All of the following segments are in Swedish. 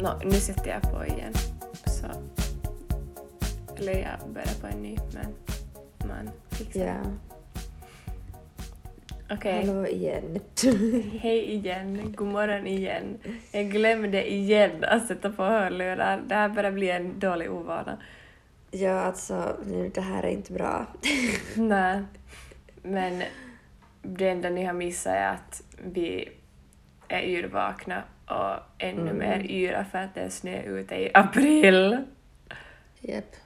Nu sätter jag på igen. Så. Eller jag börjar på en ny, men man fixar det. Ja. Okej. Hallå igen. Hej igen. God morgon igen. Jag glömde igen att sätta på hörlurar. Det här börjar bli en dålig ovana. Ja, alltså, nu, det här är inte bra. Nej. Men det enda ni har missat är att vi är yrvakna och ännu mer yra för att det är snö ute i april. Japp.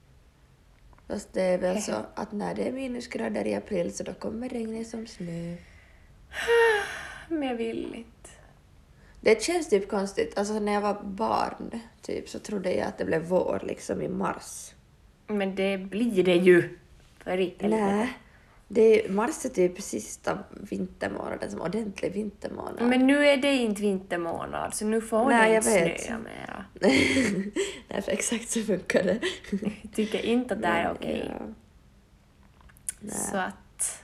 Fast det är väl så att när det är minusgrader i april så då kommer regnet som snö. Men jag vill inte. Det känns typ konstigt. Alltså när jag var barn typ så trodde jag att det blev vår liksom i mars. Men det blir det ju. Nej. Mars är typ sista vintermånaden som ordentlig vintermånad. Men nu är det inte vintermånad så nu får det inte snöa mera. Nej, för exakt så funkar det. Jag tycker inte att det är okej. Ja. Så att...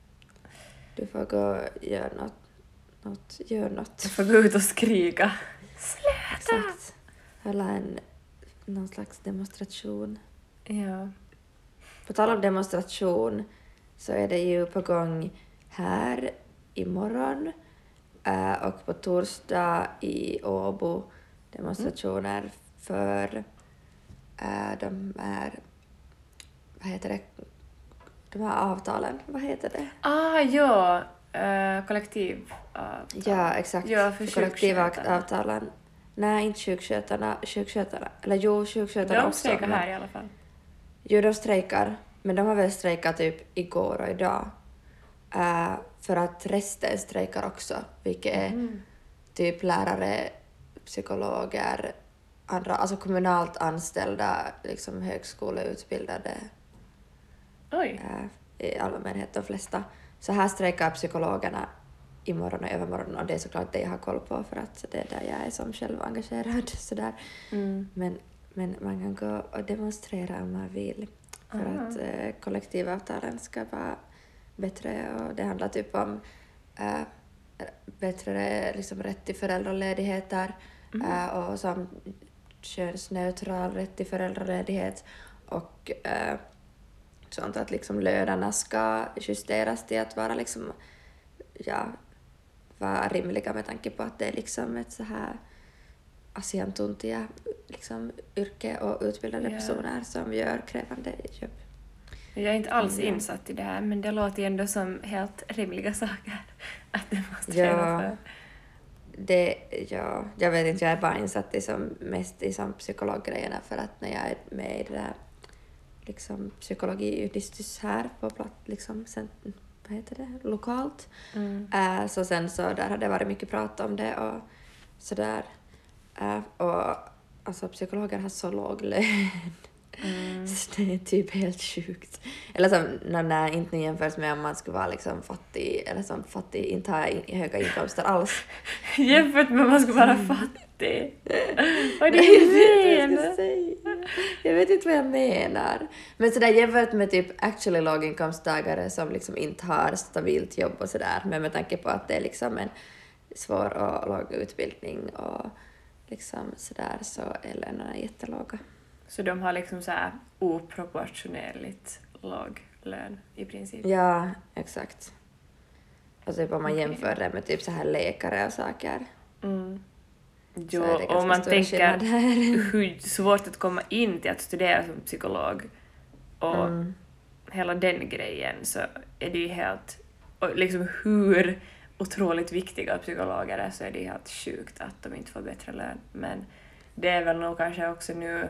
Du får gå och göra något. Jag får gå ut och skrika. Sluta! Exakt. Hålla någon slags demonstration. Ja. På tal om demonstration så är det ju på gång här imorgon och på torsdag i Åbo demonstrationer för de här, vad heter det, de här avtalen, vad heter det? Ja, kollektivavtal. Ja, exakt. Ja, för kollektivavtalen. Nej, inte sjukskötarna, eller jo, sjukskötarna de också. strejkar här i alla fall. Jo, de strejkar, men de har väl strejkat typ igår och idag. För att resten strejkar också, vilket är typ lärare, psykologer, andra, alltså kommunalt anställda, liksom högskoleutbildade. Oj. I allmänhet de flesta. Så här strejkar psykologerna imorgon och övermorgon och det är såklart det jag har koll på för att det är där jag är som själv engagerad. Sådär. Men man kan gå och demonstrera om man vill för att kollektivavtalen ska vara bättre och det handlar typ om bättre liksom, rätt till föräldraledigheter och som könsneutral rätt till föräldraledighet och sånt att liksom lönerna ska justeras till att vara liksom vara rimliga med tanke på att det är liksom ett så här asiantuntiga liksom yrke och utbildade personer som gör krävande jobb. Jag är inte alls insatt i det här men det låter ju ändå som helt rimliga saker att demonstrera för. Jag vet inte, jag är bara insatt i mest i psykologgrejerna för att när jag är med i det där liksom psykologiutbildning här på plats liksom sen, vad heter det, lokalt. Så sen så där har det varit mycket prat om det och sådär. Och alltså psykologer har så låg lön. Så det är typ helt sjukt. Eller så när inte jämförs med om man skulle vara liksom fattig eller som fattig inte ha höga inkomster alls. Jämfört med om man skulle vara fattig. Vad är det du menar? Jag vet inte vad jag menar. Men sådär jämfört med typ actually låginkomsttagare som liksom inte har stabilt jobb och sådär. Men med tanke på att det är liksom en svår och låg utbildning och liksom sådär så är lönerna jättelåga. Så de har liksom så här oproportionerligt låg lön i princip? Ja, exakt. Och typ om man jämför det med typ så här läkare och saker. Jo, om man tänker hur svårt att komma in till att studera som psykolog och hela den grejen så är det ju helt, och liksom hur otroligt viktiga psykologer är så är det helt sjukt att de inte får bättre lön. Men det är väl nog kanske också nu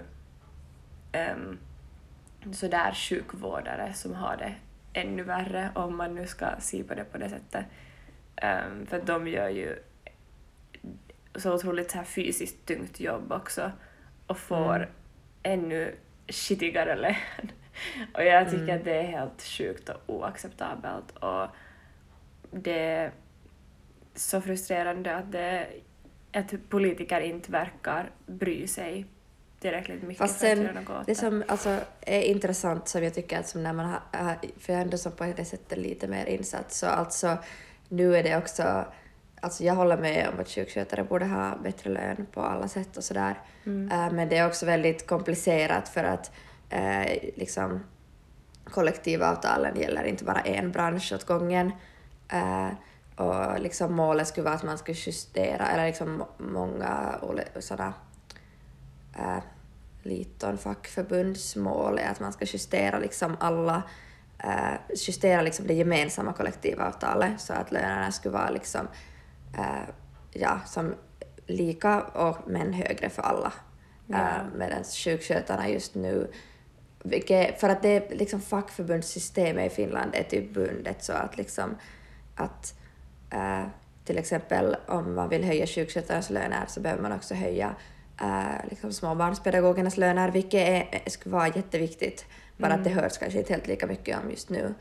sådär sjukvårdare som har det ännu värre om man nu ska se på det på det sättet. För att de gör ju så otroligt här fysiskt tungt jobb också och får ännu skitigare lön. Och jag tycker att det är helt sjukt och oacceptabelt och det är så frustrerande att politiker inte verkar bry sig tillräckligt mycket. Fast sen, det som alltså, är intressant som jag tycker att som när man har för jag ändå som på det sättet lite mer insatt så alltså nu är det också alltså jag håller med om att sjukskötare borde ha bättre lön på alla sätt och sådär. Men det är också väldigt komplicerat för att liksom kollektivavtalen gäller inte bara en bransch åt gången. Och liksom målet skulle vara att man skulle justera, eller liksom många sådana liton fackförbundsmål är att man ska justera liksom alla justera liksom det gemensamma kollektivavtalet så att lönerna skulle vara liksom som lika och men högre för alla. Medan sjukskötarna just nu för att det liksom fackförbundssystemet i Finland är typ bundet så att liksom att till exempel om man vill höja sjukskötarnas löner så behöver man också höja liksom småbarnspedagogernas löner, vilket skulle vara jätteviktigt. Bara att det hörs kanske inte helt lika mycket om just nu.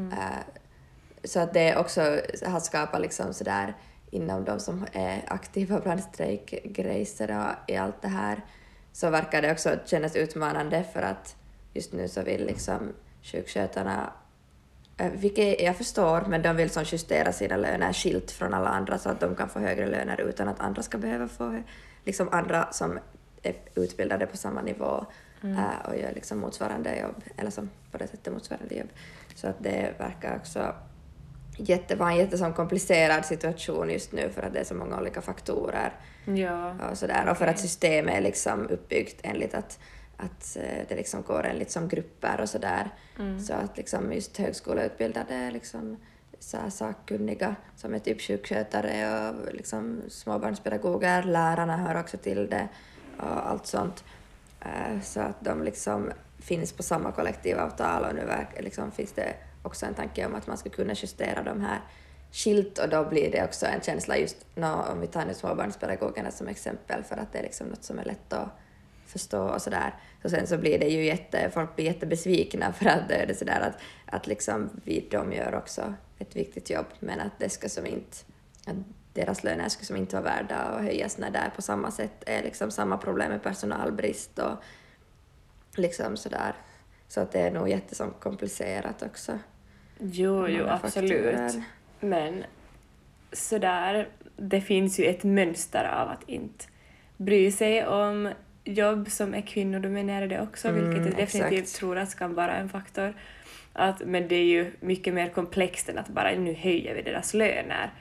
Så att det också har skapat liksom sådär inom de som är aktiva bland strejkgrejser och i allt det här så verkar det också kännas utmanande för att just nu så vill liksom sjukskötarna, vilket jag förstår, men de vill som justera sina löner skilt från alla andra så att de kan få högre löner utan att andra ska behöva få liksom andra som är utbildade på samma nivå och gör liksom motsvarande jobb, eller som på det sättet motsvarande jobb. Så att det verkar också vara en jättesam komplicerad situation just nu för att det är så många olika faktorer och sådär. Och för att systemet är liksom uppbyggt enligt att det liksom går enligt som grupper och sådär. Så att liksom just högskoleutbildade liksom så sakkunniga som är typ sjukskötare och liksom småbarnspedagoger, lärarna hör också till det och allt sånt. Så att de liksom finns på samma kollektivavtal och nu liksom finns det också en tanke om att man ska kunna justera de här skilt och då blir det också en känsla just om vi tar nu småbarnspedagogerna som exempel för att det är liksom något som är lätt att förstå och sådär. Så sen så blir det ju folk blir jättebesvikna för att det är sådär att liksom de gör också ett viktigt jobb men att det ska som inte, att deras löner ska som inte vara värda att höjas när det är på samma sätt är liksom samma problem med personalbrist och liksom sådär. Så att det är nog komplicerat också. Jo, absolut. Faktorer. Men sådär, det finns ju ett mönster av att inte bry sig om jobb som är kvinnodominerade också, vilket jag definitivt tror att kan vara en faktor. Men det är ju mycket mer komplext än att bara nu höjer vi deras löner.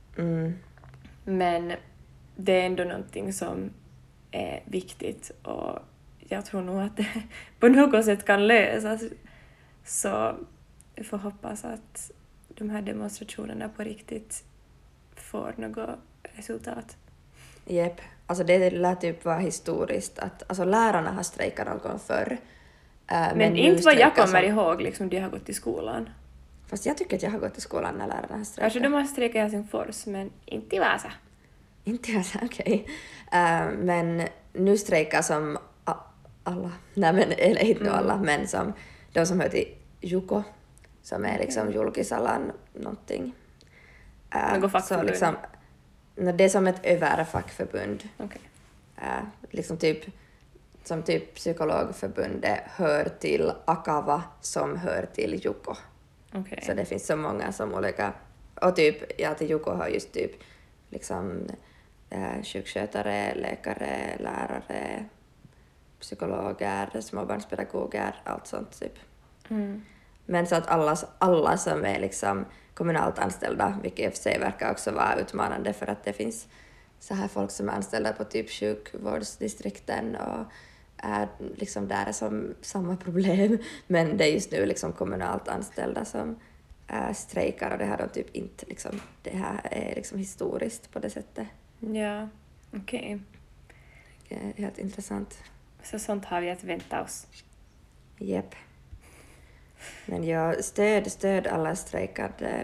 Men det är ändå någonting som är viktigt och jag tror nog att det på något sätt kan lösas. Så jag får hoppas att de här demonstrationerna på riktigt får något resultat. Jep, alltså det lät typ vara historiskt att alltså lärarna har strejkat någon gång förr. Men inte vad jag kommer ihåg, liksom de har gått i skolan. Fast jag tycker att jag har gått i skolan när lärarna har strejkat. Kanske de har strejkat i Helsingfors, men inte i Vasa. Inte i Vasa, okej. Men nu strejkar som alla, nej men eller inte nu alla, men som de som hör till Juko, som är liksom julkisalan någonting. Något fackförbund? Så liksom, det är som ett överfackförbund. Okay. Liksom som typ psykologförbundet hör till Akava som hör till Juko. Okay. Så det finns så många som olika, och typ till Juko har just typ liksom sjukskötare, läkare, lärare, psykologer, småbarnspedagoger, allt sånt typ. Men så att alla som är liksom kommunalt anställda, vilket i och för sig verkar också vara utmanande för att det finns så här folk som är anställda på typ sjukvårdsdistrikten och är liksom där är som samma problem, men det är just nu liksom kommunalt anställda som strejkar och det här de typ inte liksom, det här är liksom historiskt på det sättet. Ja, okej. Det är helt intressant. Så sånt har vi att vänta oss. Jep. Men jag stöd alla strejkande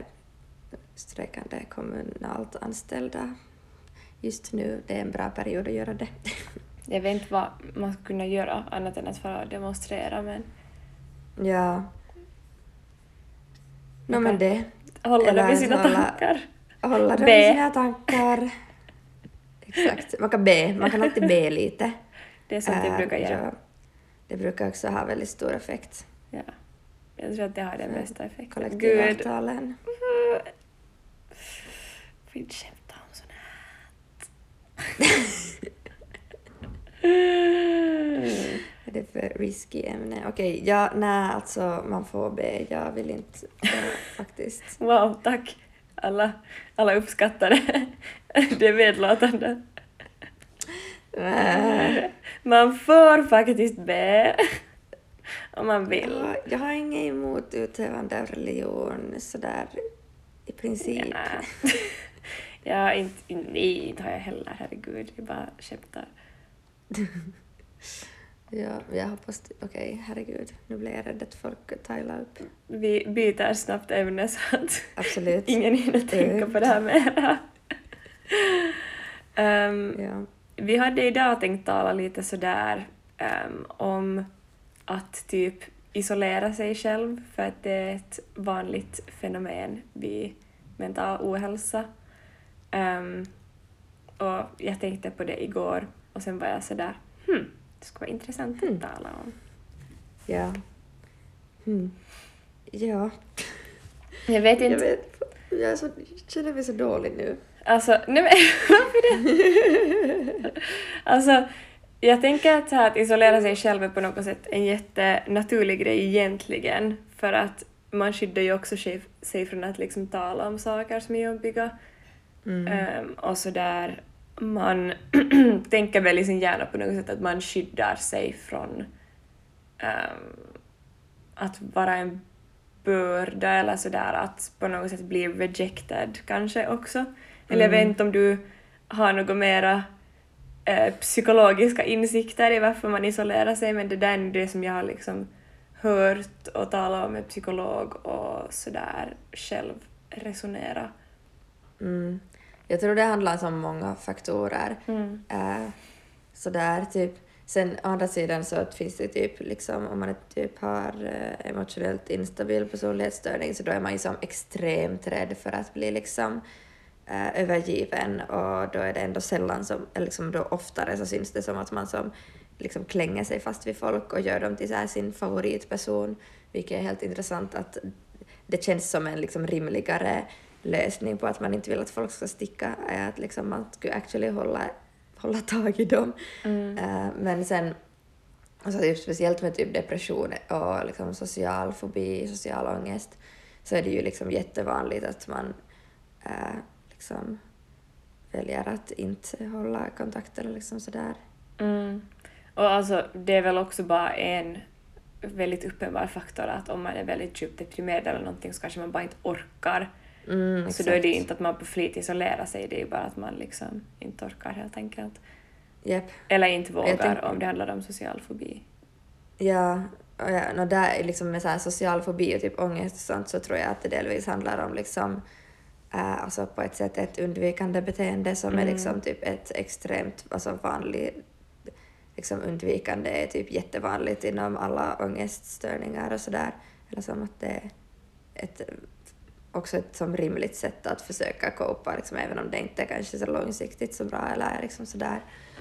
kommunalt anställda. Just nu, det är en bra period att göra det. Jag vet inte vad man ska kunna göra annat än att fara och demonstrera, men... Ja. Men det... Hålla det vid sina tankar. Hålla det vid sina tankar. Exakt. Man kan alltid be lite. Det är sånt jag brukar göra. Ja. Det brukar också ha väldigt stor effekt. Ja. Jag tror att det har den bästa effekten. Kollektivavtalen. Vi skämtar om Är det för risky ämne? Okej, ja, nej, alltså man får be. Jag vill inte faktiskt. Wow, tack. Alla uppskattar det. Det är medlåtande. Man får faktiskt be om man vill. Jag har inget emot utövande av religion sådär i princip. Ja, inte har jag heller, herregud. Jag bara skämtar. Ja, jag hoppas... Okej, herregud. Nu blir jag rädd att folk tailar upp. Vi byter snabbt ämne så att Absolut. ingen hinner tänka på det här mera. Ja. Vi hade idag tänkt tala lite sådär om att typ isolera sig själv för att det är ett vanligt fenomen vid mental ohälsa. Och jag tänkte på det igår och sen var jag sådär, det skulle vara intressant att tala om. Ja. Ja. Jag vet inte. Jag känner mig så dålig nu. Alltså, nej men varför det? Alltså, jag tänker att, så här, att isolera sig själv är på något sätt en jättenaturlig grej egentligen. För att man skyddar ju också sig från att liksom tala om saker som är jobbiga. Och så där man tänker väl i sin hjärna på något sätt att man skyddar sig från att vara en börda eller sådär, att på något sätt bli rejected kanske också. Eller jag vet inte om du har något mera psykologiska insikter i varför man isolerar sig, men det där är det som jag har liksom hört och talat om med psykolog och sådär själv resonera. Jag tror det handlar om många faktorer. Sådär typ. Sen å andra sidan så finns det typ liksom, om man typ har emotionellt instabil personlighetsstörning så då är man ju som extremt rädd för att bli liksom övergiven, och då är det ändå sällan som, eller liksom då oftare så syns det som att man som liksom klänger sig fast vid folk och gör dem till så här sin favoritperson, vilket är helt intressant att det känns som en liksom rimligare lösning på att man inte vill att folk ska sticka, är att liksom man skulle actually hålla tag i dem. Men sen alltså typ speciellt med typ depression och liksom social fobi, social ångest, så är det ju liksom jättevanligt att man liksom väljer att inte hålla kontakt eller liksom sådär. Och alltså det är väl också bara en väldigt uppenbar faktor att om man är väldigt djupt deprimerad eller någonting så kanske man bara inte orkar. Så då är det inte att man på flit isolerar sig, det är ju bara att man liksom inte orkar helt enkelt. Yep. Eller inte vågar om det handlar om social fobi. Ja, och där liksom med så här social fobi och typ ångest och sånt, så tror jag att det delvis handlar om liksom alltså på ett sätt ett undvikande beteende som är liksom typ ett extremt alltså vanligt liksom undvikande är typ jättevanligt inom alla ångeststörningar och sådär, eller som att det är också ett som rimligt sätt att försöka copa liksom, även om det inte är kanske så långsiktigt så bra eller liksom sådär.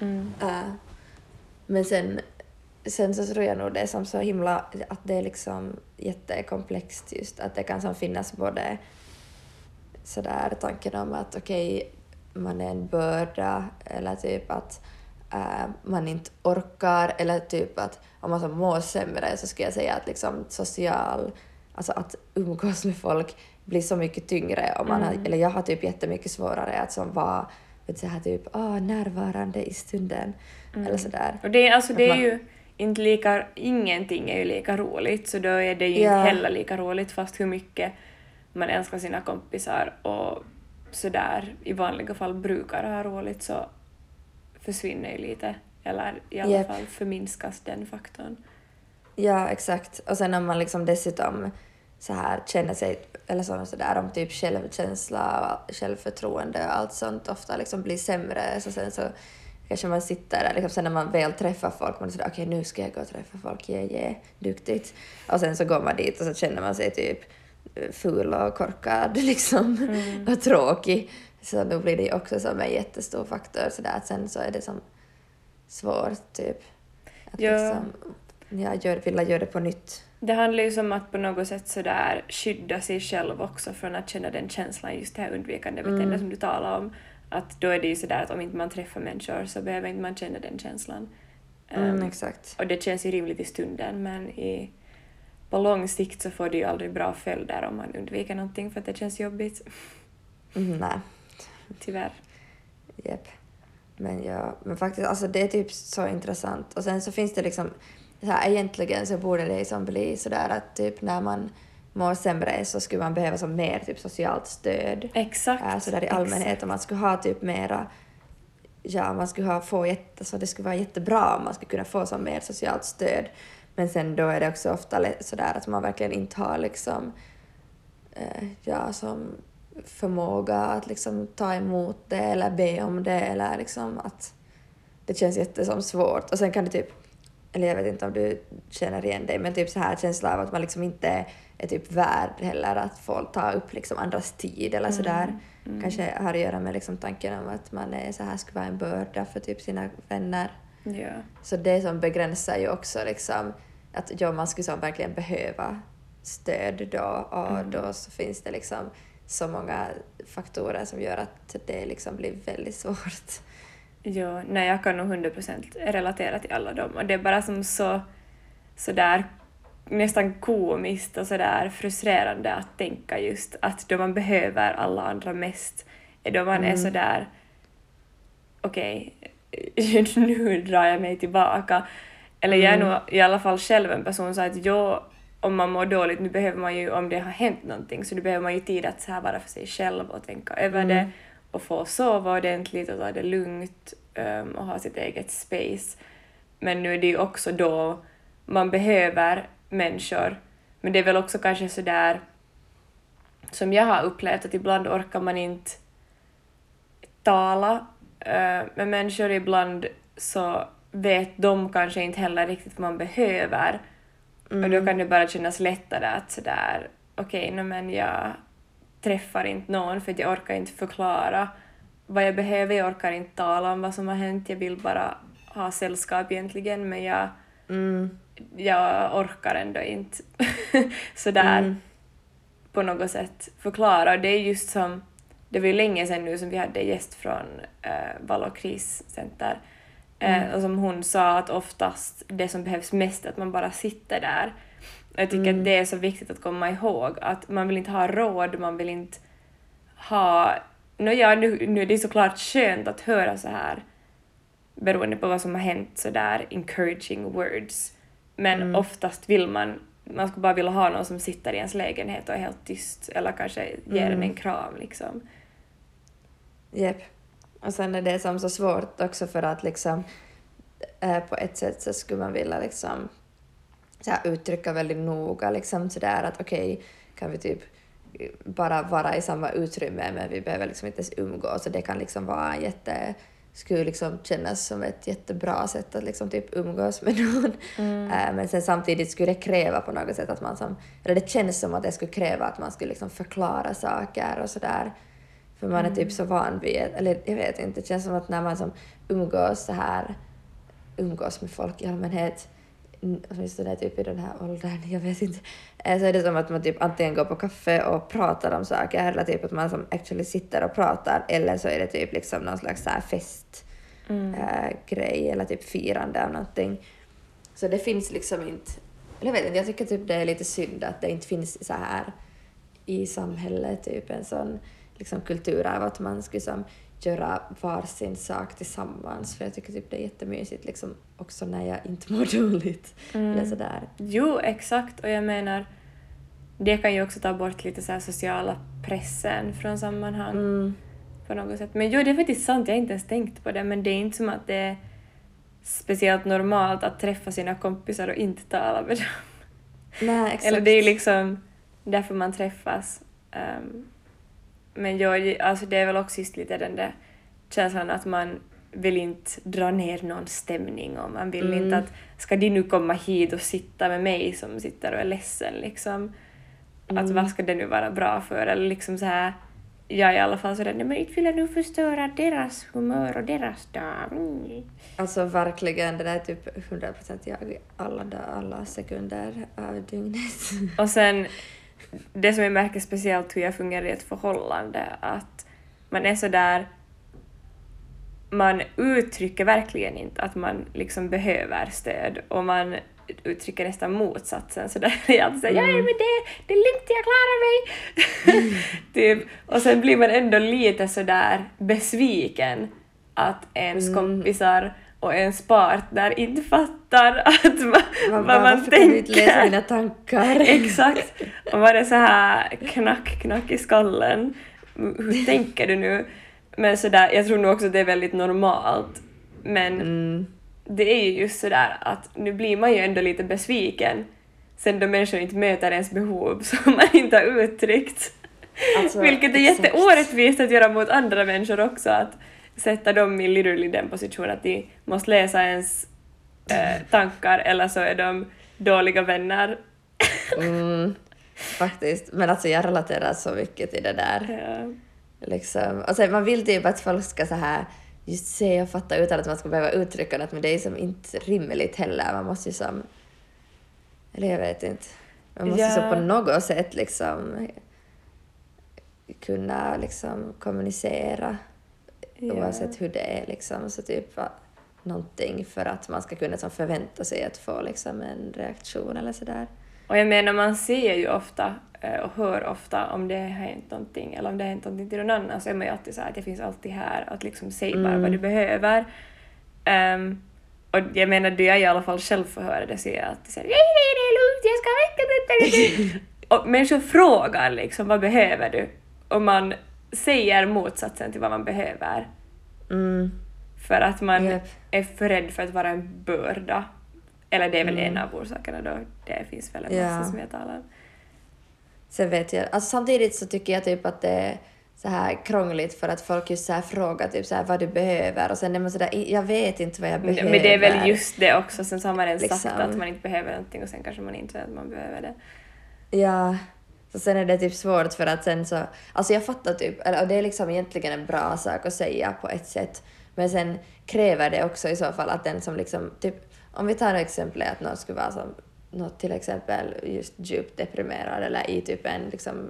Men sen så tror jag nog det är som så himla att det är liksom jättekomplext, just att det kan som finnas både sådär tanken om att okej, man är en börda, eller typ att man inte orkar, eller typ att om man som mår sämre så skulle jag säga att liksom alltså att umgås med folk blir så mycket tyngre om man eller jag har typ jättemycket svårare att som vara så här typ närvarande i stunden eller sådär. Och det alltså det är ju inte lika, ingenting är ju lika roligt, så då är det ju inte heller lika roligt, fast hur mycket man älskar sina kompisar och sådär i vanliga fall brukar ha roligt, så försvinner ju lite, eller i alla fall förminskas den faktorn. Ja, exakt. Och sen om man liksom dessutom så här känner sig, eller sådär om typ självkänsla och självförtroende och allt sånt ofta liksom blir sämre, så sen så kanske man sitter där liksom, sen när man väl träffar folk, man är sådär okej, nu ska jag gå och träffa folk, duktigt. Och sen så går man dit och så känner man sig typ ful och korkad liksom och tråkig. Så då blir det också som en jättestor faktor, så där att sen så är det som svårt typ att liksom vilja göra det på nytt. Det handlar ju som att på något sätt så där skydda sig själv också från att känna den känslan, just det här undvikande beteendet som du talar om, Att då är det ju sådär att om inte man träffar människor så behöver inte man känna den känslan. Exakt. Och det känns ju rimligt i stunden, men på lång sikt så får det ju aldrig bra följder om man undviker någonting för att det känns jobbigt. Nej. Tyvärr. Japp. Men faktiskt, alltså det är typ så intressant. Och sen så finns det liksom, så här, egentligen så borde det liksom bli sådär att typ när man mår sämre så skulle man behöva som mer typ socialt stöd. Exakt. Sådär i allmänhet, om man skulle ha typ mera, man skulle så det skulle vara jättebra om man skulle kunna få som mer socialt stöd. Men sen då är det också ofta sådär att man verkligen inte har liksom, som förmåga att liksom ta emot det eller be om det, eller liksom att det känns jättesom svårt. Och sen kan det typ, eller jag vet inte om du känner igen dig, men typ så här känsla av att man liksom inte är typ värd heller att få ta upp liksom andras tid eller sådär. Kanske har att göra med liksom tanken om att man är så här, skulle vara en börda för typ sina vänner. Ja. Så det som begränsar ju också liksom att man skulle som verkligen behöva stöd då, och då så finns det liksom så många faktorer som gör att det liksom blir väldigt svårt. Ja, nej, jag kan nog 100% relatera till alla dem. Och det är bara som så där nästan komiskt och så där frustrerande att tänka just att då man behöver alla andra mest är då man är så där okej, nu drar jag mig tillbaka. Eller jag är nog i alla fall själv en person så att om man mår dåligt, nu behöver man ju, om det har hänt någonting, så nu behöver man ju tid att så här vara för sig själv och tänka över det och få sova ordentligt och ta det lugnt och ha sitt eget space. Men nu är det ju också då man behöver människor. Men det är väl också kanske så där som jag har upplevt att ibland orkar man inte tala med människor, ibland så vet de kanske inte heller riktigt vad man behöver. Och då kan det bara kännas lättare att sådär, okej, men jag träffar inte någon för att jag orkar inte förklara vad jag behöver, jag orkar inte tala om vad som har hänt, jag vill bara ha sällskap egentligen, men jag orkar ändå inte sådär på något sätt förklara. Och det är just som, det var ju länge sedan nu som vi hade gäst från Vall- och kriscenter. Och som hon sa att oftast det som behövs mest är att man bara sitter där. Och jag tycker att det är så viktigt att komma ihåg att man vill inte ha råd, man vill inte ha... nu är det såklart skönt att höra så här beroende på vad som har hänt så där encouraging words. Men oftast vill man skulle bara vilja ha någon som sitter i ens lägenhet och är helt tyst eller kanske ger en kram liksom. Japp. Och sen är det som så svårt också för att liksom på ett sätt så skulle man vilja liksom så här uttrycka väldigt noga liksom sådär att okej, kan vi typ bara vara i samma utrymme men vi behöver liksom inte ens umgås, så det kan liksom vara skulle liksom kännas som ett jättebra sätt att liksom typ umgås med någon. Men sen samtidigt skulle det kräva på något sätt att man eller det känns som att det skulle kräva att man skulle liksom förklara saker och sådär. För man är typ så van vid, eller jag vet inte, det känns som att när man som umgås med folk i allmänhet, åtminstone typ i den här åldern, jag vet inte, så är det som att man typ antingen går på kaffe och pratar om saker, eller typ att man som actually sitter och pratar, eller så är det typ liksom någon slags så här festgrej eller typ firande av någonting. Så det finns liksom inte, eller jag vet inte, jag tycker typ det är lite synd att det inte finns så här i samhället typ en sån liksom kultur av att man skulle som göra varsin sak tillsammans, för jag tycker typ det är jättemysigt liksom också när jag inte mår dåligt eller sådär. Jo, exakt, och jag menar det kan ju också ta bort lite så här sociala pressen från sammanhang på något sätt. Men jo, det är faktiskt sant, jag har inte ens tänkt på det, men det är inte som att det är speciellt normalt att träffa sina kompisar och inte tala med dem. Nej, exakt. Eller det är liksom därför man träffas. Men alltså det är väl också just lite den där känslan att man vill inte dra ner någon stämning, och man vill inte att ska de nu komma hit och sitta med mig som sitter och är ledsen liksom. Att vad ska det nu vara bra för, eller liksom så här, jag i alla fall sådär, nej men inte vill jag nu förstöra deras humör och deras dag. Alltså verkligen, det där är typ 100% jag alla sekunder av dygnet. Och sen det som jag märker speciellt hur jag fungerar i ett förhållande, att man är så där man uttrycker verkligen inte att man liksom behöver stöd, och man uttrycker nästan motsatsen. Så där är jag alltid såhär, ja men det är lugnt, jag klarar mig. Typ. Och sen blir man ändå lite sådär besviken att ens kompisar och ens partner inte fattar att vad man tänker. Kan du inte läsa mina tankar? Exakt. Och man är så här knack i skallen. Hur tänker du nu? Men sådär, jag tror nog också att det är väldigt normalt. Men det är ju just sådär att nu blir man ju ändå lite besviken sen då människor inte möter ens behov som man inte har uttryckt. Alltså, vilket är jätteorättvist att göra mot andra människor också, att sätta dem i literally den position att de måste läsa ens tankar, eller så är de dåliga vänner. Faktiskt, men alltså jag relaterar så mycket till det där. Ja. Liksom. Och sen, man vill typ att folk ska så här just se och fatta utan att man ska behöva uttrycka något, men det är som inte rimligt heller. Man måste ju som, eller jag vet inte, man måste så på något sätt liksom kunna liksom kommunicera oavsett hur det är liksom, så typ någonting för att man ska kunna som förvänta sig att få liksom en reaktion eller sådär. Och jag menar, man ser ju ofta och hör ofta om det har hänt någonting, eller om det har hänt någonting till någon annan, så är man ju alltid så här att jag finns alltid här, att liksom säg bara vad du behöver. Och jag menar, det är i alla fall självförhörande, så jag alltid säger nej, det är lugnt, jag ska väcka. Och människor frågar liksom, vad behöver du? Och man säger motsatsen till vad man behöver. För att man är för rädd för att vara en börda. Eller det är väl en av orsakerna då. Det finns väl en massa som jag talar om. Sen vet jag, alltså samtidigt så tycker jag typ att det är så här krångligt för att folk just så här frågar typ så här vad du behöver, och sen är man så där, jag vet inte vad jag behöver. Men det är väl just det också, sen så har man liksom sagt att man inte behöver någonting, och sen kanske man inte vet att man behöver det. Ja, så sen är det typ svårt för att sen så, alltså jag fattar typ, och det är liksom egentligen en bra sak att säga på ett sätt, men sen kräver det också i så fall att den som liksom typ, om vi tar ett exempel att någon skulle vara som något till exempel just djupt deprimerad eller i typ en liksom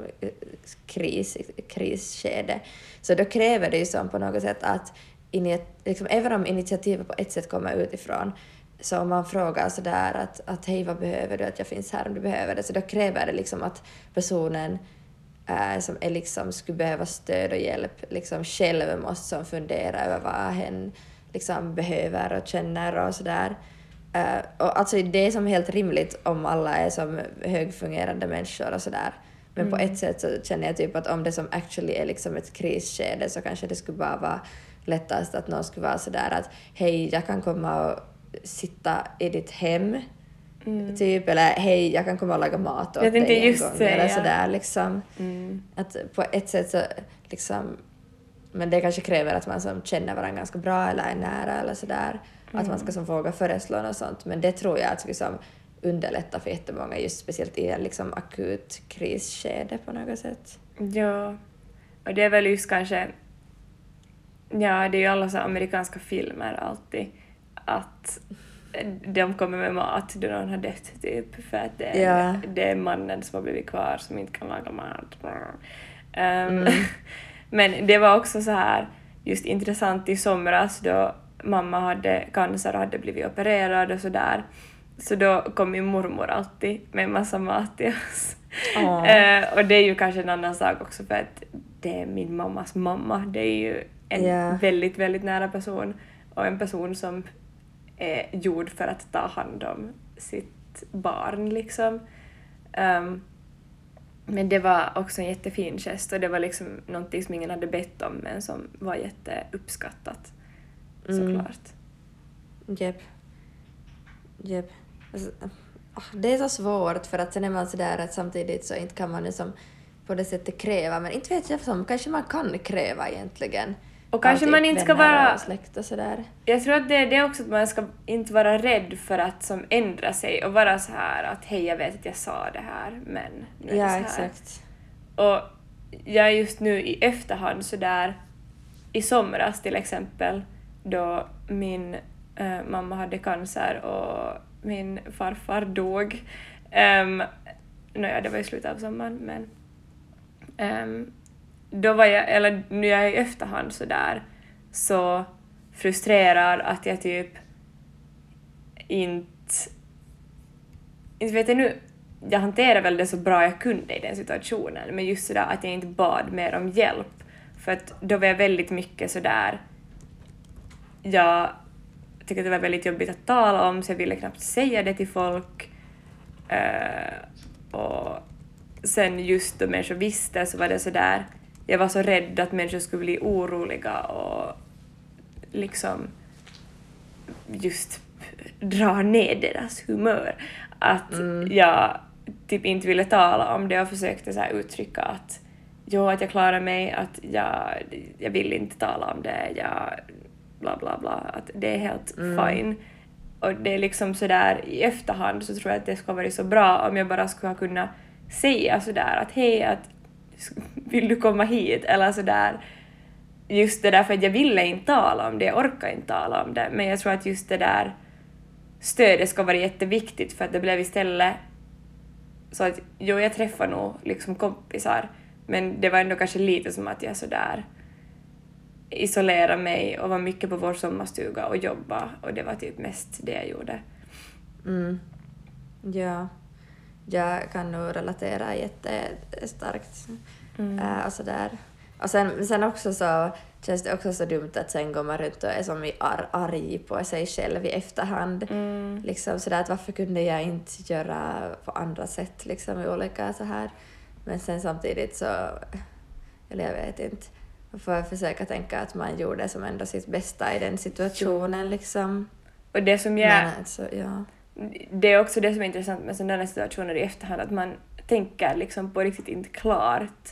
krisskede, så då kräver det ju som på något sätt att liksom, även om initiativet på ett sätt kommer utifrån, så om man frågar sådär att hej, vad behöver du, att jag finns här om du behöver det, så då kräver det liksom att personen som är liksom skulle behöva stöd och hjälp liksom själv måste som fundera över vad hen liksom behöver och känner och sådär. Och alltså det är som helt rimligt om alla är som högfungerande människor och sådär. Men på ett sätt så känner jag typ att om det som actually är liksom ett krisskede, så kanske det skulle bara vara lättast att någon skulle vara sådär att hej, jag kan komma och sitta i ditt hem typ, eller hej, jag kan komma och laga mat åt dig en gång eller sådär liksom. Att på ett sätt så liksom, men det kanske kräver att man som känner varandra ganska bra eller är nära eller sådär. Att man ska som våga föreslå något sånt. Men det tror jag att liksom underlättar för jättemånga, just speciellt i en liksom akut krisskede på något sätt. Ja, och det är väl just kanske, ja, det är ju alla så amerikanska filmer alltid, att de kommer med mat då någon har dött typ, för att det är mannen som har blivit kvar som inte kan laga mat. Men det var också så här just intressant i somras då mamma hade cancer och hade blivit opererad och sådär. Så då kom min mormor alltid med en massa mat till oss. Och det är ju kanske en annan sak också, för att det är min mammas mamma. Det är ju en väldigt, väldigt nära person. Och en person som är gjord för att ta hand om sitt barn liksom. Men det var också en jättefin gest, och det var liksom någonting som ingen hade bett om, men som var jätteuppskattat. Såklart. Japp. Alltså, det är så svårt, för att sen är man sådär att samtidigt så inte kan man liksom på det sättet kräva, men inte vet jag som kanske man kan kräva egentligen. Och kanske man inte ska vara, släkt och sådär. Jag tror att det är också att man ska inte vara rädd för att som ändra sig och vara så här att hej, jag vet att jag sa det här, men nu är det så här. Exakt. Och jag är just nu i efterhand så där i somras till exempel, då min mamma hade cancer och min farfar dog. Det var i slutet av sommaren, men då var jag, eller nu är jag i efterhand så där, så frustrerad att jag typ inte vet jag nu, jag hanterade väl det så bra jag kunde i den situationen, men just sådär att jag inte bad mer om hjälp, för att då var jag väldigt mycket sådär, jag tyckte att det var väldigt jobbigt att tala om, så jag ville knappt säga det till folk. Och sen just då människor visste så var det sådär, jag var så rädd att människor skulle bli oroliga och liksom just dra ner deras humör, att jag typ inte ville tala om det och försökte så här uttrycka att att jag klarar mig, att jag vill inte tala om det, jag bla bla bla, att det är helt fine. Och det är liksom sådär i efterhand så tror jag att det skulle vara så bra om jag bara skulle kunna säga sådär att hej, att vill du komma hit, eller sådär. Just det där, för att jag ville inte tala om det, jag orkar inte tala om det, men jag tror att just det där stödet ska vara jätteviktigt, för att det blev istället så att jag träffar nog liksom kompisar, men det var ändå kanske lite som att jag sådär isolerade mig och var mycket på vår sommarstuga och jobba, och det var typ mest det jag gjorde. Ja, jag kan nog relatera jättestarkt. Och sådär. Och sen också så känns det också så dumt att sen går man runt och är som arg på sig själv i efterhand. Liksom sådär att varför kunde jag inte göra på andra sätt liksom i olika så här. Men sen samtidigt så, eller jag vet inte, man får försöka tänka att man gjorde som ändå sitt bästa i den situationen liksom. Och det som jag... Men alltså, ja. Det är också det som är intressant med sådana situationer i efterhand, att man tänker liksom på riktigt inte klart.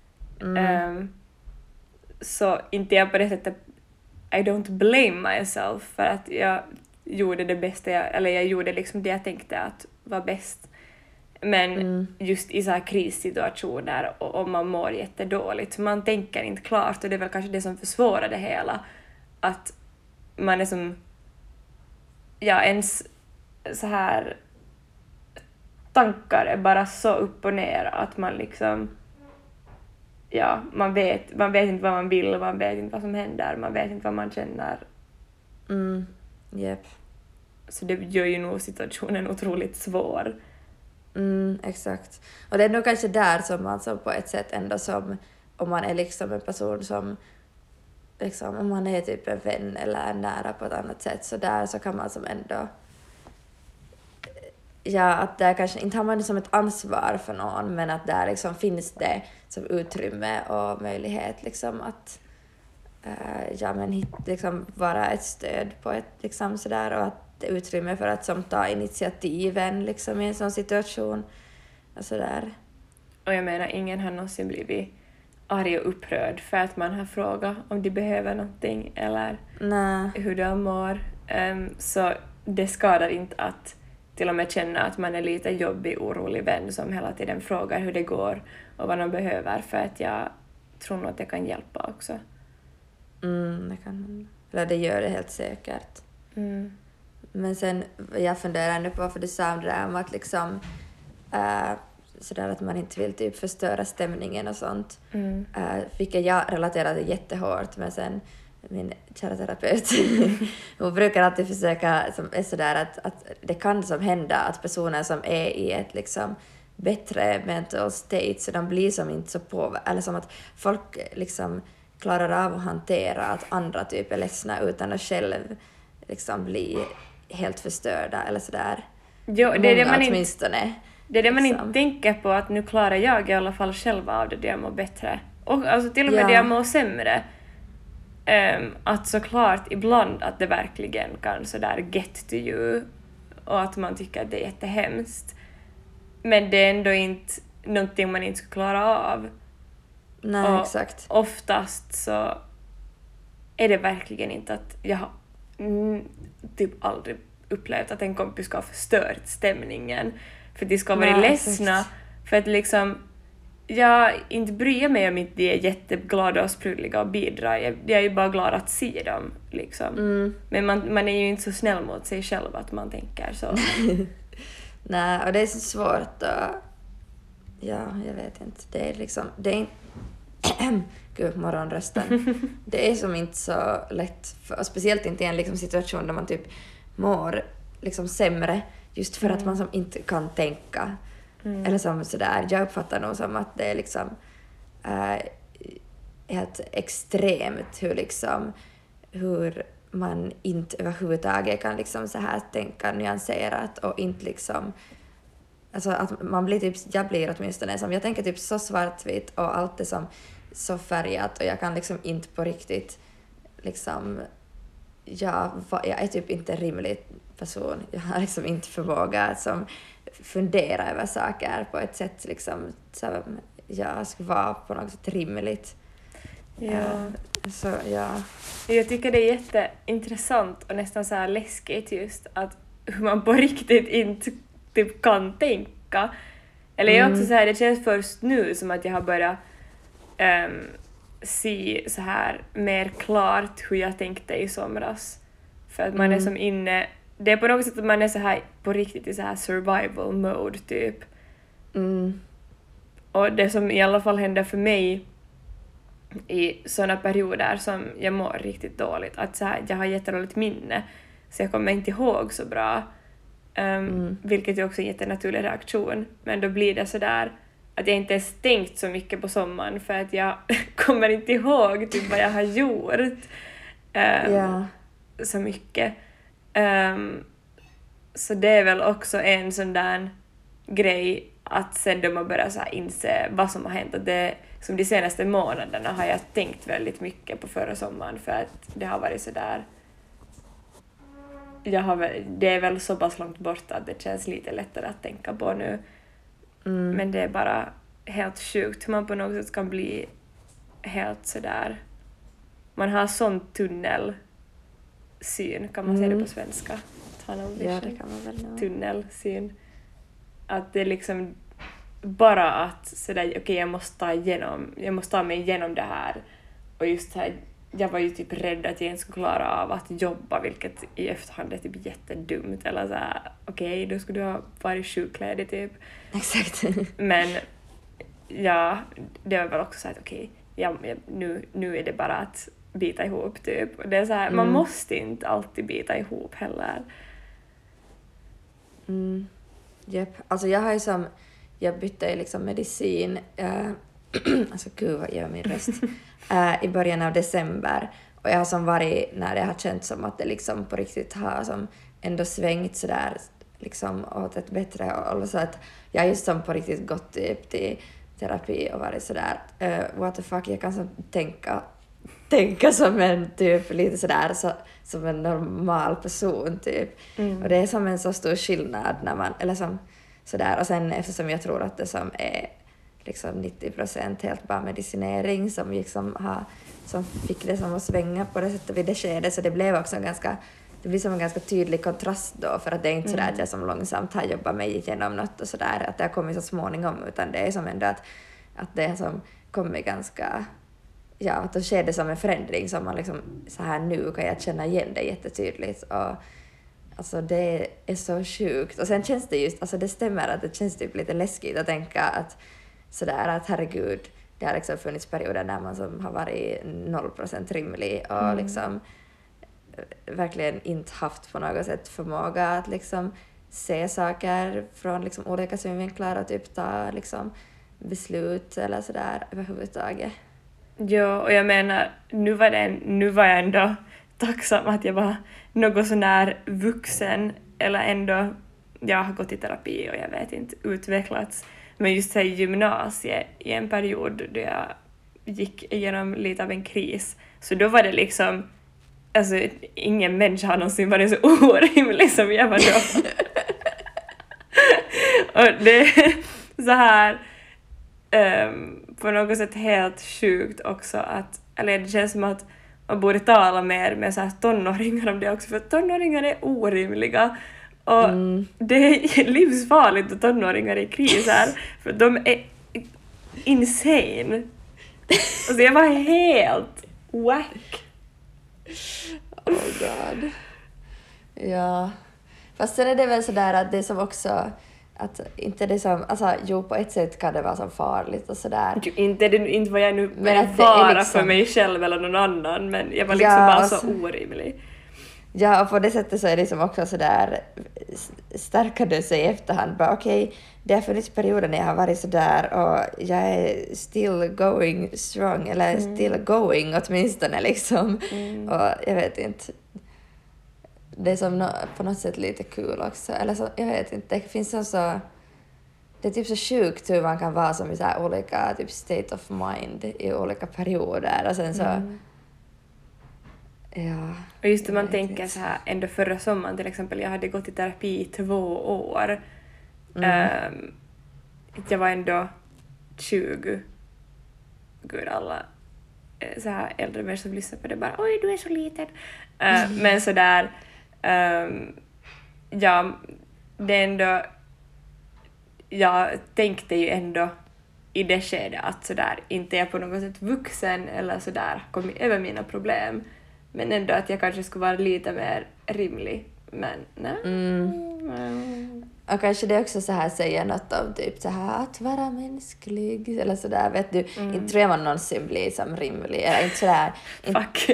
Så inte jag på det sättet, I don't blame myself, för att jag gjorde det bästa jag gjorde liksom det jag tänkte att var bäst. Men just i så här krissituationer och om man mår jättedåligt, man tänker inte klart, och det är väl kanske det som försvårar det hela, att man är som ens så här tankar är bara så upp och ner att man liksom man vet inte vad man vill, man vet inte vad som händer, man vet inte vad man känner. Yep. Så det gör ju nog situationen otroligt svår. Exakt. Och det är nog kanske där som man som på ett sätt ändå som, om man är liksom en person som liksom, om man är typ en vän eller nära på ett annat sätt, så där så kan man som ändå att där kanske inte har man som ett ansvar för någon, men att där liksom finns det som utrymme och möjlighet liksom att liksom vara ett stöd på ett liksom sådär, och att det är utrymme för att som ta initiativen liksom i en sån situation och sådär. Och jag menar, ingen har någonsin blivit arg och upprörd för att man har frågat om de behöver någonting eller hur de mår. Så det skadar inte att till och med känna att man är lite jobbig, orolig vän som hela tiden frågar hur det går och vad de behöver, för att jag tror nog att det kan hjälpa också. Det kan, eller det gör det helt säkert. Men sen, jag funderar nu på, för du sa det där om att liksom sådär att man inte vill typ förstöra stämningen och sånt. Vilket jag relaterade jättehårt, men sen min kära terapeut, hon brukar alltid försöka som är sådär att det kan som hända att personer som är i ett liksom bättre mental state, så de blir som inte så eller som att folk liksom klarar av att hantera att andra typ är ledsna utan att själv liksom bli helt förstörda eller sådär. Jo, det är det man åtminstone. Det är det man inte tänker på, att nu klarar jag i alla fall själv av det, jag mår bättre. Och alltså till och med det jag mår sämre. Att såklart ibland att det verkligen kan sådär get to you och att man tycker att det är jättehemskt. Men det är ändå inte någonting man inte ska klara av. Nej, och exakt. Oftast så är det verkligen inte att jag har typ aldrig upplevt att en kompis ska ha förstört stämningen. För de ska vara ledsna. Exakt. För att liksom jag inte bryr mig om inte de är jätteglada och sprudliga och bidrar. Jag är ju bara glad att se dem. Liksom. Men man är ju inte så snäll mot sig själv att man tänker så. Nej, och det är så svårt. Och ja, jag vet inte. Det är liksom, Gud, morgonrösten. Det är som inte så lätt, och speciellt inte i en liksom situation där man typ mår liksom sämre, just för att man som inte kan tänka. Eller som sådär, jag uppfattar nog som att det är liksom helt extremt hur man inte överhuvudtaget kan liksom så här tänka nyanserat och inte liksom, alltså att man blir typ, jag blir åtminstone som, jag tänker typ så svartvitt och allt är som så färgat och jag kan liksom inte på riktigt liksom, jag är typ inte en rimlig person. Jag har liksom inte förmåga att som fundera över saker på ett sätt liksom som jag ska vara på något sätt rimligt. Ja. Så ja. Jag tycker det är jätteintressant och nästan så här läskigt just att hur man på riktigt inte typ kan tänka. Eller jag också så här, det känns först nu som att jag har börjat se så här mer klart hur jag tänkte i somras. För att man är som inne, det är på något sätt att man är så här på riktigt i så här survival mode typ. Och det som i alla fall händer för mig i såna perioder som jag mår riktigt dåligt, att så här, jag har jättedåligt minne så jag kommer inte ihåg så bra, vilket är också en jättenaturlig reaktion, men då blir det så där att jag inte ens tänkt så mycket på sommaren för att jag kommer inte ihåg typ vad jag har gjort så mycket. Så det är väl också en sån där grej att sen då man börjar så här inse vad som har hänt, och det som de senaste månaderna har jag tänkt väldigt mycket på förra sommaren för att det har varit så där, det är väl så pass långt bort att det känns lite lättare att tänka på nu. Men det är bara helt sjukt hur man på något sätt kan bli helt så där, man har sån tunnelsyn, kan man säga det på svenska? Tunnel vision. Ja, det kan man väl nå. Tunnelsyn. Att det liksom bara att sådär, okej, jag måste ta mig igenom det här. Och just här, jag var ju typ rädd att jag inte skulle klara av att jobba, vilket i efterhand är typ jättedumt. Eller såhär, okej, då skulle du ha varit sjukledig typ. Exakt. Men ja, det var väl också så att okej, nu är det bara att bita ihop typ. Och det är så här, man måste inte alltid bita ihop heller. Japp. Alltså jag har ju som, jag bytte ju liksom medicin, alltså gud vad gör min röst, i början av december, och jag har som varit, när det har känts som att det liksom på riktigt har som ändå svängt sådär liksom åt ett bättre håll, så att jag har just som på riktigt gått typ till terapi och varit sådär, what the fuck, jag kan som tänka som en typ lite sådär som en normal person typ. Och det är som en så stor skillnad när man, eller som sådär, och sen eftersom jag tror att det som är liksom 90% helt bara medicinering som liksom som fick det som att svänga på det sättet vid det skedet, så det blev också det blir som en ganska tydlig kontrast då, för att det är inte sådär att jag som långsamt har jobbat mig igenom något och sådär, att det har kommit så småningom, utan det är som ändå att det som kommer ganska, ja, att då sker det som en förändring som man liksom, så här nu kan jag känna igen det jättetydligt, och alltså det är så sjukt. Och sen känns det just, alltså det stämmer att det känns typ lite läskigt att tänka att sådär att herregud, det har liksom funnits perioder när man som har varit 0% rimlig och liksom verkligen inte haft på något sätt förmåga att liksom se saker från liksom olika synvinklar och typ ta liksom beslut eller sådär överhuvudtaget. Ja, och jag menar, nu var jag ändå tacksam att jag var något sån här vuxen, eller ändå, jag har gått i terapi och jag vet inte, utvecklats. Men just här i gymnasiet, i en period då jag gick igenom lite av en kris, så då var det liksom, alltså ingen människa har någonsin varit så orimlig som jag var då. Och det är så här på något sätt helt sjukt också att, eller det känns som att man borde tala mer med så här tonåringar om det också, för tonåringar är orimliga och det är livsfarligt att tonåringar är i kris här, för de är insane. Alltså jag var helt whack. Oh god. Ja. Fast sen är det väl sådär att det som också, att inte det som, alltså jo på ett sätt kan det vara som farligt och sådär. Inte var jag nu Men en att det är fara liksom- för mig själv eller någon annan, men jag var liksom Ja, bara alltså- så orimlig. Ja, och på det sättet så är det som också sådär stärker det sig i efterhand. Bara okej, det har funnits perioder när jag har varit sådär och jag är still going strong, eller still going åtminstone liksom. Och jag vet inte, det är som på något sätt lite kul också. Eller så, jag vet inte, det finns så det är typ så sjukt hur man kan vara som i så här olika typ state of mind i olika perioder och sen så ja. Och just när man jag vet tänker inte. så här, ändå förra sommaren till exempel, jag hade gått i terapi i 2 år. Jag var ändå 20. Gud, alla så här äldre människor som lyssnar på det bara oj, du är så liten. Men så där, ja, det är ändå, jag tänkte ju ändå i det skedet att sådär, inte är på något sätt vuxen eller sådär, kommit över mina problem. Men ändå att jag kanske skulle vara lite mer rimlig. Men nej. Och kanske det också så här säger något om typ så här att vara mänsklig eller sådär, vet du. Inte tror jag man någonsin blir som rimlig, eller inte sådär. Fuck.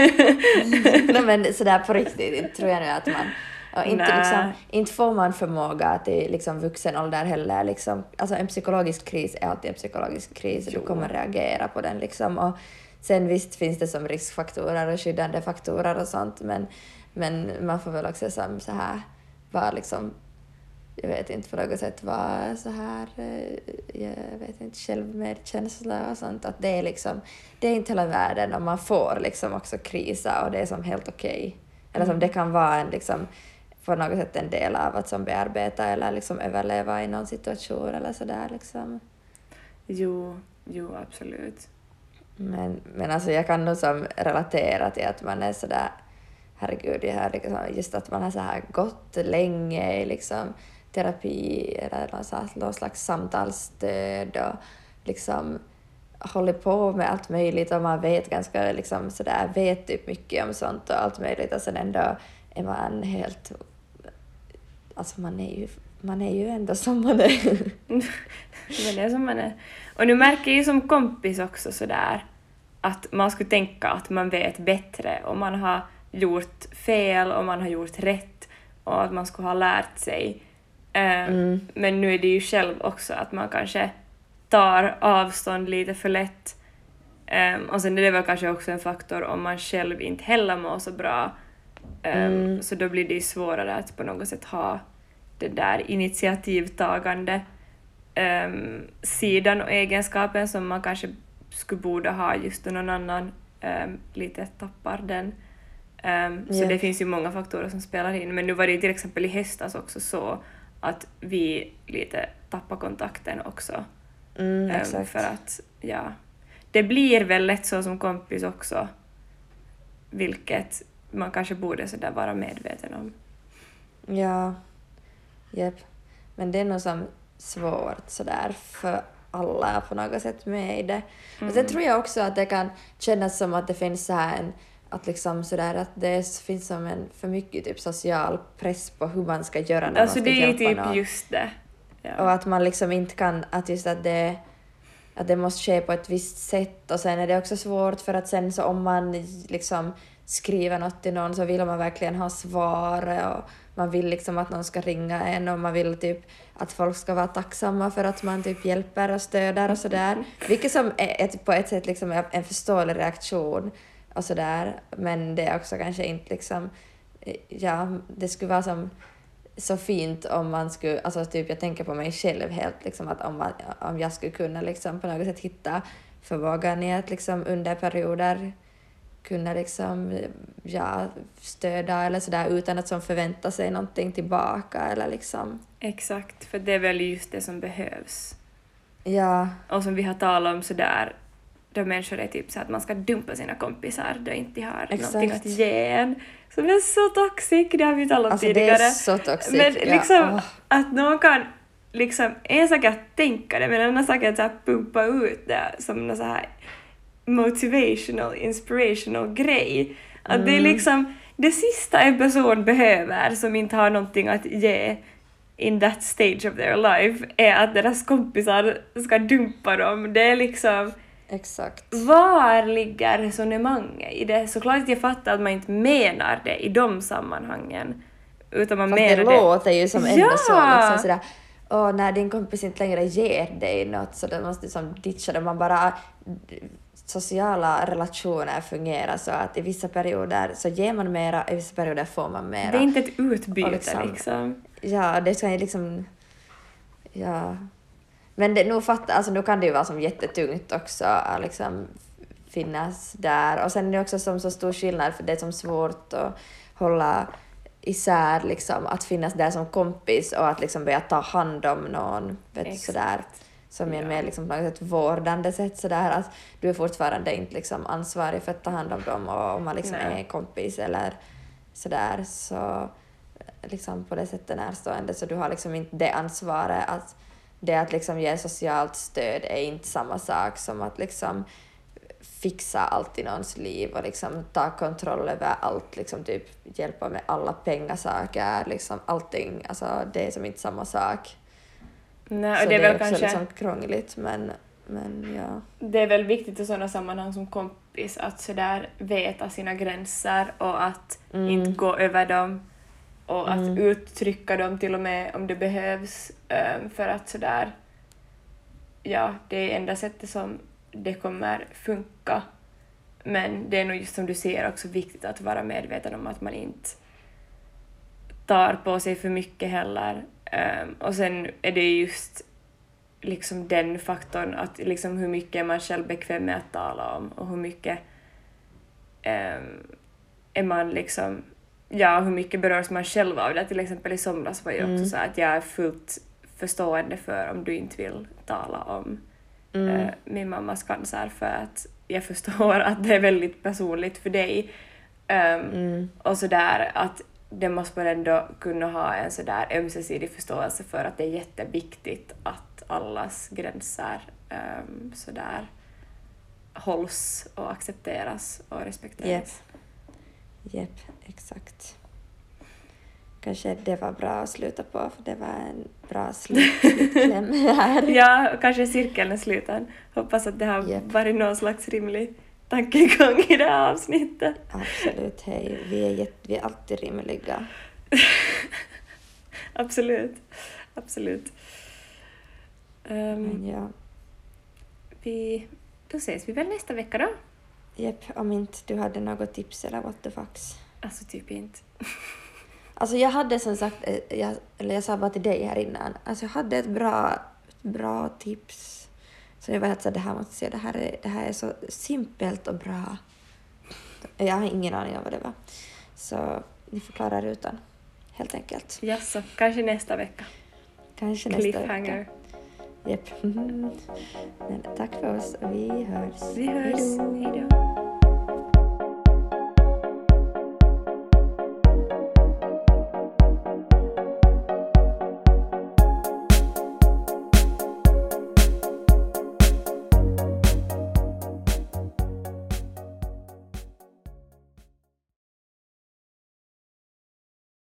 No, men sådär på riktigt, inte tror jag nu att man. Och inte, liksom, inte får man förmåga att i liksom vuxen ålder heller. Liksom, alltså en psykologisk kris är alltid en psykologisk kris. Du kommer reagera på den. Liksom, och sen visst finns det som riskfaktorer och skyddande faktorer och sånt. Men man får väl också som så här vara liksom, jag vet inte, på något sätt vara så här, jag vet inte, självmedkänsla och sånt. Att det är liksom, det är inte hela världen och man får liksom också krisa och det är som helt okej. Eller som det kan vara en liksom, på något sätt en del av att som bearbeta eller liksom överleva i någon situation eller sådär liksom. Jo, absolut. Men alltså jag kan nog som relatera till att man är sådär, herregud, det här liksom, just att man har så här gått länge i liksom terapi eller någon slags samtalsstöd och liksom håller på med allt möjligt och man vet ganska liksom sådär, vet typ mycket om sånt och allt möjligt och sen ändå är man helt, alltså man är ju ändå som man är. Men det är som man är. Och nu märker jag ju som kompis också sådär att man skulle tänka att man vet bättre och man har gjort fel och man har gjort rätt och att man skulle ha lärt sig. Men nu är det ju själv också att man kanske tar avstånd lite för lätt. Och sen är det väl kanske också en faktor om man själv inte heller mår så bra. Så då blir det ju svårare att på något sätt ha det där initiativtagande sidan och egenskapen som man kanske skulle borde ha just då någon annan lite tappar den. Så det finns ju många faktorer som spelar in. Men nu var det ju till exempel i höstas också så att vi lite tappar kontakten också. Exakt. För att, ja, det blir väl lätt så som kompis också. Vilket man kanske borde så där vara medveten om. Ja, japp. Men det är nog som svårt sådär för alla på något sätt med i det. Och sen tror jag också att det kan kännas som att det finns så här att liksom sådär att det finns som en för mycket typ social press på hur man ska göra när Alltså man ska det är hjälpa typ någon. just det. Ja. Och att man liksom inte kan, att just att det måste ske på ett visst sätt och sen är det också svårt för att sen så om man liksom skriver något till någon så vill man verkligen ha svar och man vill liksom att någon ska ringa en och man vill typ att folk ska vara tacksamma för att man typ hjälper och stöder och sådär. Vilket som är på ett sätt liksom en förståelig reaktion och sådär, men det är också kanske inte liksom, ja, det skulle vara som så fint om man skulle, alltså typ jag tänker på mig själv helt liksom att om jag skulle kunna liksom på något sätt hitta förmågan i att liksom under perioder kunna liksom, ja, stödja eller sådär utan att som förvänta sig någonting tillbaka eller liksom. Exakt, för det är väl just det som behövs. Ja. Och som vi har talat om sådär, då människor är typ så att man ska dumpa sina kompisar då inte har någonting att ge en. Som är så toxic, det har vi talat om alltså, tidigare. Det är så toxic. Men liksom att någon kan liksom, en sak är att tänka det, men en annan sak är att så här pumpa ut det som någon så här motivational, inspirational grej. Att det är liksom det sista en person behöver som inte har någonting att ge in that stage of their life är att deras kompisar ska dumpa dem. Det är liksom... Exakt. Var ligger resonemanget i det? Såklart jag fattar att man inte menar det i de sammanhangen. Utan man fast menar det låter ju som ändå så liksom sådär, när din kompis inte längre ger dig något så då måste du som ditcha det. Man bara, sociala relationer fungerar så att i vissa perioder så ger man mera, i vissa perioder får man mera. Det är inte ett utbyte liksom. Ja, det ska ju liksom, ja. Men det, nu kan det ju vara som jättetungt också att liksom finnas där. Och sen är det också som så stor skillnad för det är som svårt att hålla isär liksom, att finnas där som kompis och att liksom börja ta hand om någon, sådär, som är mer liksom på något sätt vårdande sätt sådär, att du är fortfarande inte liksom ansvarig för att ta hand om dem, och om man liksom är kompis eller sådär så liksom på det sättet närstående, så du har liksom inte det ansvaret att det att liksom ge socialt stöd är inte samma sak som att liksom fixa allt i någons liv och liksom ta kontroll över allt, liksom typ hjälpa med alla pengasaker, liksom allting, alltså det är som inte samma sak. Nej, så och det är väl också kanske liksom krångligt, men ja. Det är väl viktigt i sådana sammanhang som kompis att sådär veta sina gränser och att inte gå över dem och att uttrycka dem till och med om det behövs, för att sådär, ja, det är enda sättet som det kommer funka. Men det är nog just som du ser också viktigt att vara medveten om att man inte tar på sig för mycket heller. Och sen är det just liksom den faktorn att liksom hur mycket är man själv bekväm med att tala om och hur mycket är man liksom, ja, hur mycket berörs man själv av det. Till exempel i somras var ju också så att jag är fullt förstående för om du inte vill tala om min mammas cancer, för att jag förstår att det är väldigt personligt för dig. Och sådär att det måste man ändå kunna ha en sådär ömsesidig förståelse för att det är jätteviktigt att allas gränser sådär hålls och accepteras och respekteras. Japp, exakt. Kanske det var bra att sluta på, för det var en bra slutkläm här. Ja, kanske cirkeln är sluten. Hoppas att det har varit någon slags rimlig tankegång i det här avsnittet. Absolut, hej. Vi är alltid rimliga. Absolut. Ja. Då ses vi väl nästa vecka då? Japp, om inte du hade något tips eller what the fucks. Alltså typ inte. Alltså jag hade som sagt, jag sa bara till dig här innan, alltså jag hade ett bra tips. Så jag var helt så, det här måste jag säga, det här är så simpelt och bra. Jag har ingen aning om vad det var. Så ni får klara rutan, helt enkelt. Jaså, kanske nästa vecka. Cliffhanger. Japp. Men tack för oss och vi hörs. Hej då.